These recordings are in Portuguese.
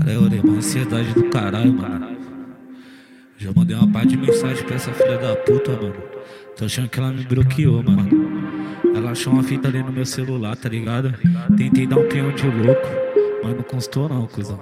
Orei, uma ansiedade do caralho, mano. Já mandei uma parte de mensagem pra essa filha da puta, mano. Tô achando que ela me bloqueou, mano. Ela achou uma fita ali no meu celular, tá ligado? Tentei dar um peão de louco, mas não constou não, cuzão.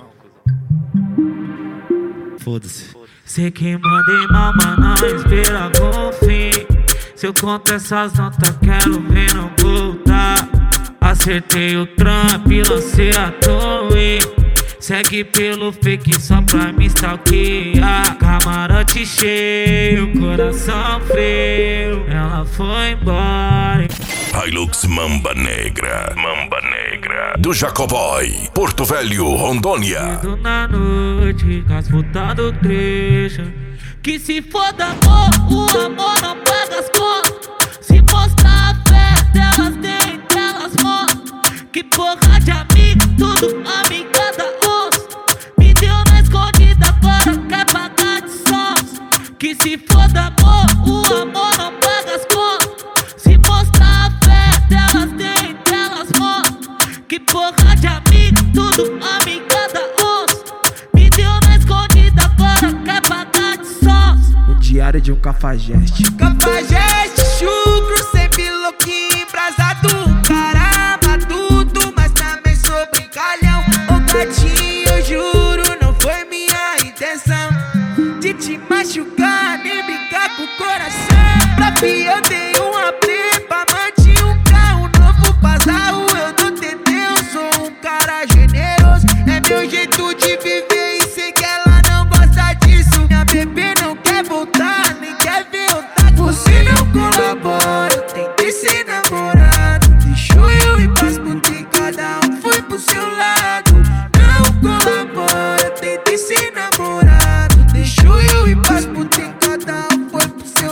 Foda-se. Sei que mandei mal, mas não espera o fim. Se eu conto essas notas, quero ver não voltar. Acertei o trampo e lancei a torre. Segue pelo fake só pra me stalkear. Camarote cheio, coração frio. Ela foi embora. Hilux Mamba Negra, Mamba Negra do Jacoboy, Porto Velho, Rondônia. Cedo na noite, as putas do trecho. Que se foda amor, o amor não paga as contas. Se mostrar a fé delas, dentro elas mostram. Que porra de amigo, tudo amigada osso. Me deu na escondida, agora quer pagar de sócio. Que se foda amor, o amor não paga as contas. Se mostrar a fé delas, dentro elas mostram. Que porra de amigo, tudo amigada osso. Me deu na escondida, agora quer pagar de sócio. O diário de um cafajeste. Cafajeste, chucro, sempre louquinho, embrasado. Caramba, tudo, mas também sou brincalhão. Ô gatinho, eu juro, não foi minha intenção de te machucar, nem brincar com o coração. Pra fi eu dei uma prepa, mantive um carro novo, pasarro, eu dou TT, eu sou um cara generoso. É meu jeito de viver e sei que ela não gosta disso. Minha bebê não quer voltar, nem quer ver eu tá. Você não colabora, eu tentei ser namorado. Deixou eu ir pras putas, cada um foi pro seu lado. Não colabora, eu tentei ser namorado. Deixou eu ir pras putas, cada um foi pro seu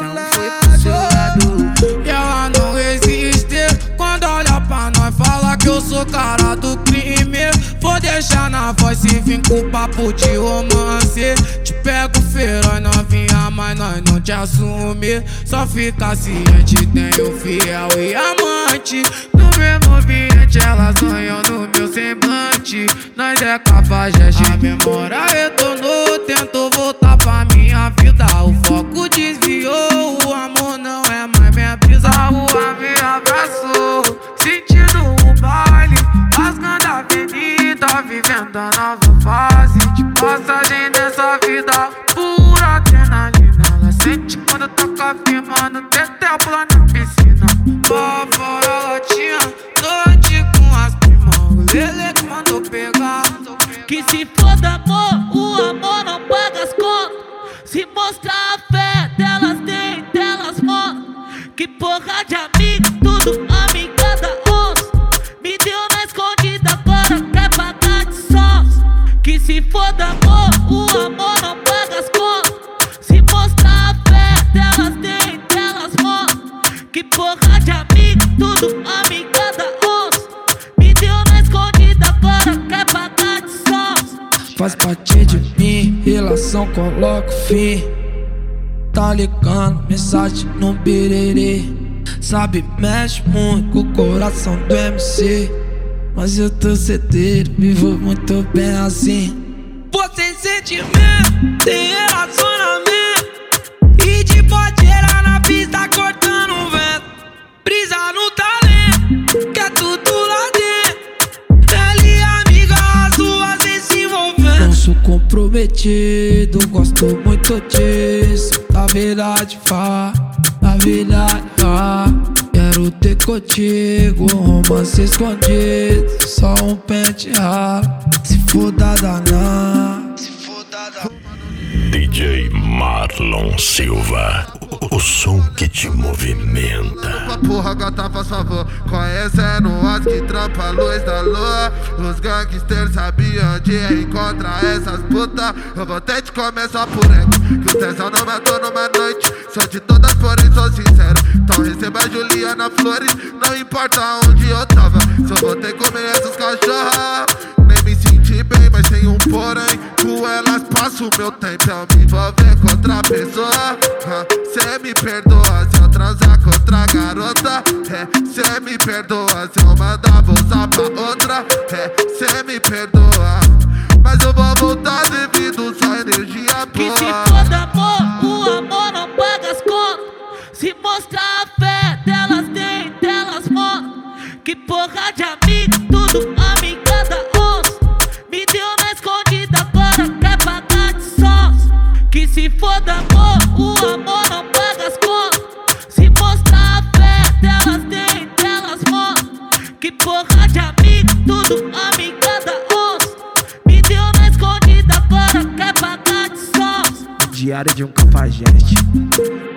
lado. E ela não resiste quando olha pra nós, fala que eu sou cara do crime. Vou deixar na voz se vim com papo de romance. Te pego feroz novinha, mas nós não te assume. Só fica ciente, tenho fiel e amante. No mesmo ambiente elas sonham no meu semblante. Nós é cafajeste, a memória retornou. Tento voltar pra minha vida, o foco desviou. O amor não é mais minha brisa. A rua me abraçou, sentindo o baile, rasgando a avenida, vivendo a nova fase de passagem dessa vida. Pura adrenalina, ela sente quando toca firmando. Tentei pular na piscina, lá fora ela tinha noite com as primas. O Lele que mandou pegar. Que se foda amor, o amor não paga as contas. Se mostrar a fé delas, dentro elas mostram. Que porra de amigo, tudo amigada osso. Me deu na escondida, agora quer pagar de sócio. Que se foda amor, o amor não paga as contas. Se mostrar a fé delas, dentro elas mostram. Que porra de amigo, tudo amigada osso. Me deu na escondida, agora quer pagar de sócio. Faz parte de mim, relação coloca fim. Tá ligando, mensagem no birerê. Sabe, mexe muito com o coração do MC. Mas eu tô certeiro, vivo muito bem assim. Você sentimento, tem relacionamento. E de bodeira na pista cortando o vento. Brisa no talento, que é tudo lá dentro. Ela e amiga, as duas vem se envolvendo. Não sou comprometido, gosto muito disso. Na verdade, na verdade, quero ter contigo um romance escondido. Só um pente ralo, se for dada não. DJ Marlon Silva, o som que te movimenta. Porra, gata, faz favor, conhecendo as que trampa a luz da lua. Os gangsters sabiam onde encontrar essas putas. Eu vou ter de comer só por ego, que o tesão não matou numa noite. Sou de todas, porém sou sincero. Então receba a Juliana Flores, não importa onde eu tava. Só vou ter que comer essas cachorras. Nem me senti bem, mas tem um porém. Com elas passo o meu tempo, eu me envolver com outra pessoa. Cê me perdoa se eu transar com outra garota. Cê me perdoa se eu mandar bolsa pra outra. Cê me perdoa, mas eu vou voltar. Que porra de amigo, tudo amiga da onça. Me deu na escondida, agora quer pagar de sós. Que se foda amor, o amor não paga as contas. Se mostrar a fé delas tem, delas mostram. Que porra de amigo, tudo amiga da onça. Me deu na escondida, agora quer pagar de sós. Diário de um cafajeste.